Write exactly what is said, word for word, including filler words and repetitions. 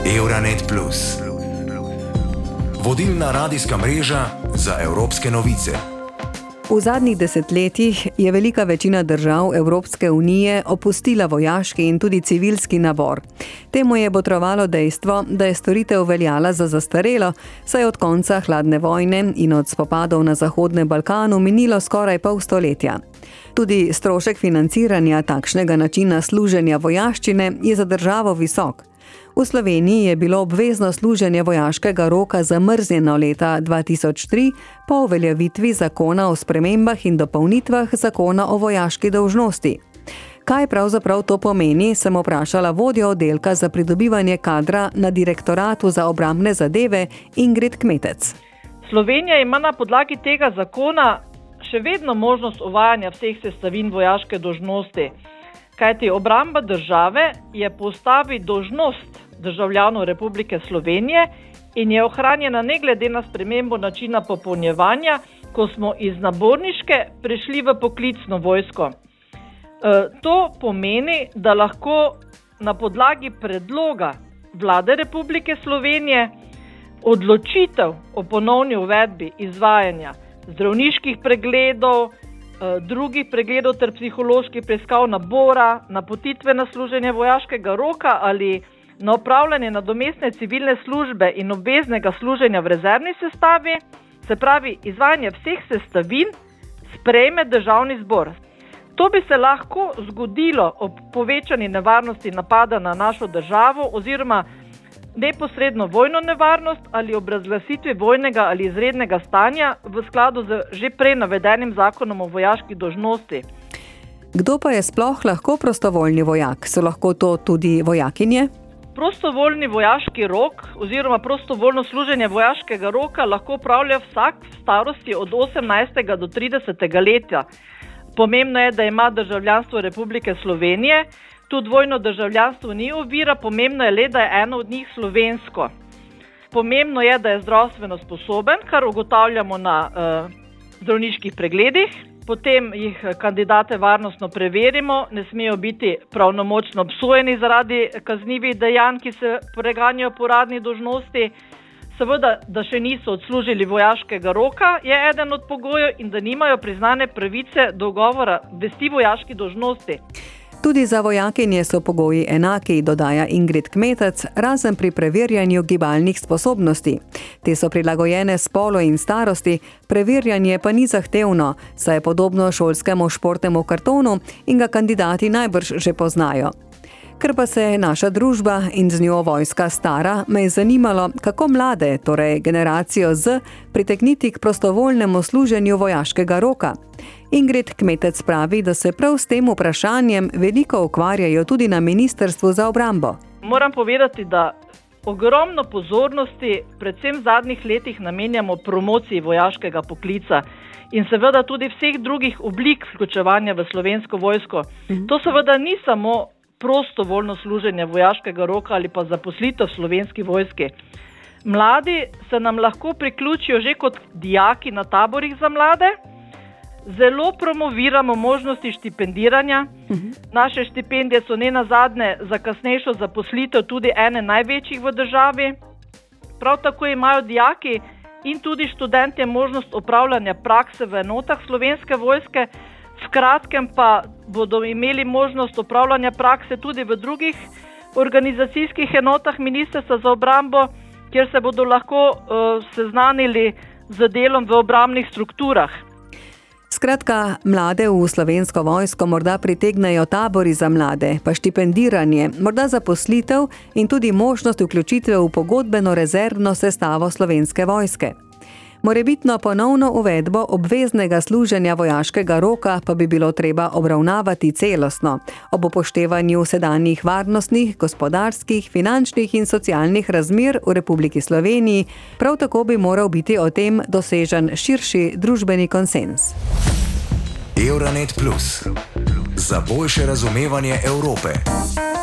Euranet plus. Vodilna radijska mreža za evropske novice. V zadnjih desetletjih je velika večina držav Evropske unije opustila vojaški in tudi civilski nabor. Temu je botrovalo dejstvo, da je storitev veljala za zastarelo, saj od konca hladne vojne in od spopadov na Zahodnem Balkanu minilo skoraj pol stoletja. Tudi strošek financiranja takšnega načina služenja vojaščine je za državo visok. V Sloveniji je bilo obvezno služenje vojaškega roka zamrznjeno leta dva tisoč tri po uveljavitvi zakona o spremembah in dopolnitvah zakona o vojaški dolžnosti. Kaj pravzaprav to pomeni, sem vprašala vodjo oddelka za pridobivanje kadra na Direktoratu za obrambne zadeve Ingrid Kmetec. Slovenija ima na podlagi tega zakona še vedno možnost uvajanja vseh sestavin vojaške dolžnosti, kajti obramba države je po ustavi dolžnost državljanov Republike Slovenije in je ohranjena ne glede na spremembo načina popolnjevanja, ko smo iz naborniške prešli v poklicno vojsko. E, to pomeni, da lahko na podlagi predloga Vlade Republike Slovenije odločitev o ponovni uvedbi izvajanja zdravniških pregledov, drugih pregledov ter psiholoških preiskav nabora, napotitve na služenje vojaškega roka ali na opravljanje nadomestne civilne službe in obveznega služenja v rezervni sestavi, se pravi izvajanje vseh sestavin, sprejme državni zbor. To bi se lahko zgodilo ob povečani nevarnosti napada na našo državo oziroma neposredno vojno nevarnost ali ob razglasitvi vojnega ali izrednega stanja v skladu z že prej navedenim zakonom o vojaški dolžnosti. Kdo pa je sploh lahko prostovoljni vojak? So lahko to tudi vojakinje? Prostovoljni vojaški rok oziroma prostovoljno služenje vojaškega roka lahko opravlja vsak v starosti od osemnajstega do tridesetega leta. Pomembno je, da ima državljanstvo Republike Slovenije. Tu dvojno državljanstvo ni ovira, pomembno je le, da je eno od njih slovensko. Pomembno je, da je zdravstveno sposoben, kar ugotavljamo na uh, zdravniških pregledih. Potem jih kandidate varnostno preverimo, ne smejo biti pravnomočno obsojeni zaradi kaznivih dejanj, ki se preganjajo po uradni dolžnosti. Seveda, da še niso odslužili vojaškega roka, je eden od pogojev in da nimajo priznane pravice do ugovora vesti vojaški dolžnosti. Tudi za vojakinje so pogoji enaki, dodaja Ingrid Kmetec, razen pri preverjanju gibalnih sposobnosti. Te so prilagojene spolu in starosti, preverjanje pa ni zahtevno, saj je podobno šolskemu športnemu kartonu in ga kandidati najbrž že poznajo. Ker pa se naša družba in z njo vojska stara, me je zanimalo, kako mlade, torej generacijo Z, pritegniti k prostovoljnemu služenju vojaškega roka. Ingrid Kmetec pravi, da se prav s tem vprašanjem veliko ukvarjajo tudi na Ministrstvu za obrambo. Moram povedati, da ogromno pozornosti, predvsem v zadnjih letih, namenjamo promociji vojaškega poklica in seveda tudi vseh drugih oblik vključevanja v Slovensko vojsko. Mhm. To seveda ni samo prostovoljno služenje vojaškega roka ali pa zaposlitev v Slovenski vojski. Mladi se nam lahko priključijo že kot dijaki na taborih za mlade. Zelo promoviramo možnosti štipendiranja. Uh-huh. Naše štipendije so ne nazadnje za kasnejšo zaposlitev tudi ene največjih v državi. Prav tako imajo dijaki in tudi študentje možnost opravljanja prakse v enotah Slovenske vojske. V kratkem pa bodo imeli možnost opravljanja prakse tudi v drugih organizacijskih enotah Ministrstva za obrambo, kjer se bodo lahko uh, seznanili z delom v obrambnih strukturah. Skratka, mlade v Slovensko vojsko morda pritegnajo tabori za mlade, pa štipendiranje, morda zaposlitev in tudi možnost vključitve v pogodbeno rezervno sestavo Slovenske vojske. Morebitno ponovno uvedbo obveznega služenja vojaškega roka pa bi bilo treba obravnavati celostno, ob upoštevanju sedanjih varnostnih, gospodarskih, finančnih in socialnih razmer v Republiki Sloveniji, prav tako bi moral biti o tem dosežen širši družbeni konsenz. Euranet plus. Za boljše razumevanje Evrope.